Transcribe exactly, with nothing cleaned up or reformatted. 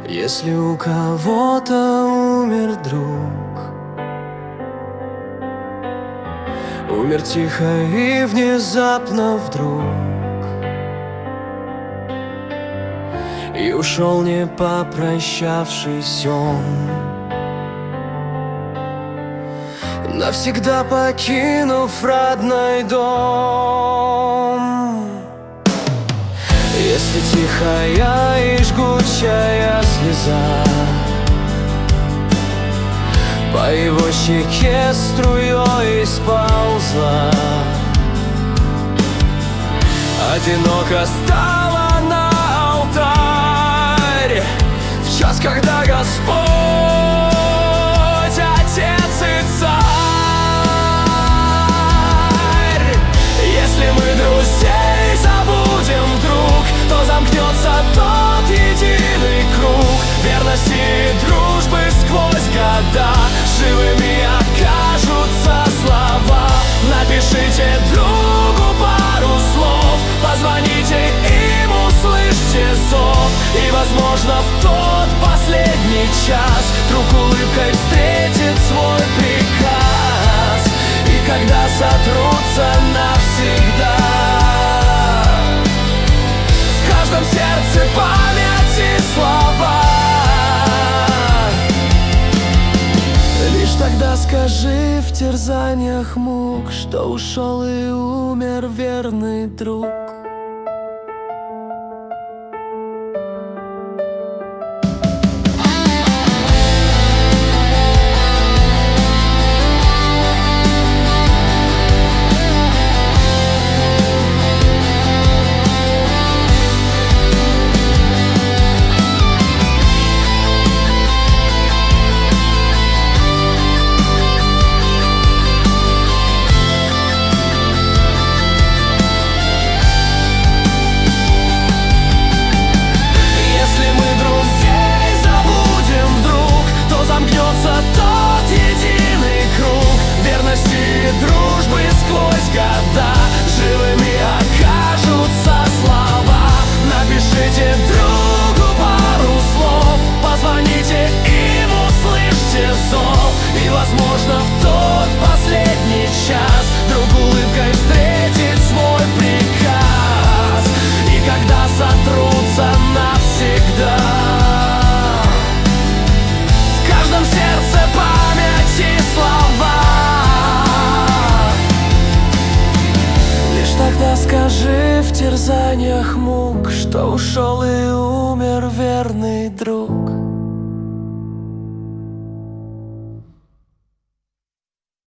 Если у кого-то умер друг, умер тихо и внезапно вдруг, и ушел, не попрощавшись он, навсегда покинув родной дом. Если тихая и жгучая слеза по его щеке струей сползла, одиноко стала на алтарь в час, когда Господь, Отец и Царь. Если мы друзей забудем вдруг, то замкнется тот единый круг верности и дружбы сквозь года. Живыми окажутся слова. Напишите другу пару слов, позвоните им, услышьте зов, и, возможно, в тот последний час друг улыбкой встретит свой приказ. И когда сотрутся навсегда в каждом сердце память и слова, лишь тогда скажи в терзаниях мук, что ушел и умер верный друг. Скажи в терзаниях мук, что ушел и умер верный друг.